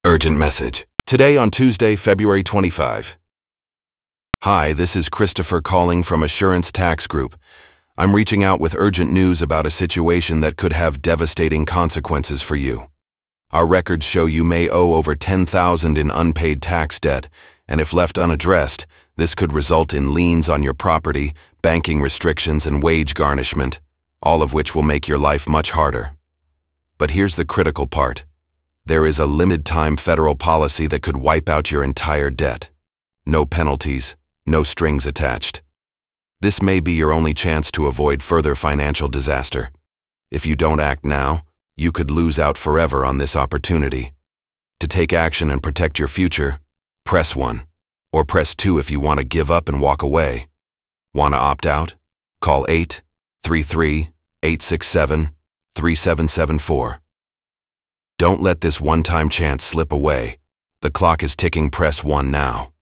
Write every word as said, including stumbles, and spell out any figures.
Urgent message. Today on Tuesday, February twenty-fifth. Hi, this is Christopher calling from Assurance Tax Group. I'm reaching out with urgent news about a situation that could have devastating consequences for you. Our records show you may owe over ten thousand dollars in unpaid tax debt, and if left unaddressed, this could result in liens on your property, banking restrictions, and wage garnishment, all of which will make your life much harder. But here's the critical part. There is a limited-time federal policy that could wipe out your entire debt. No penalties, no strings attached. This may be your only chance to avoid further financial disaster. If you don't act now, you could lose out forever on this opportunity. To take action and protect your future, press one. Or press two if you want to give up and walk away. Want to opt out? Call eight three three, eight six seven, three seven seven four. Don't let this one-time chance slip away. The clock is ticking. Press one now.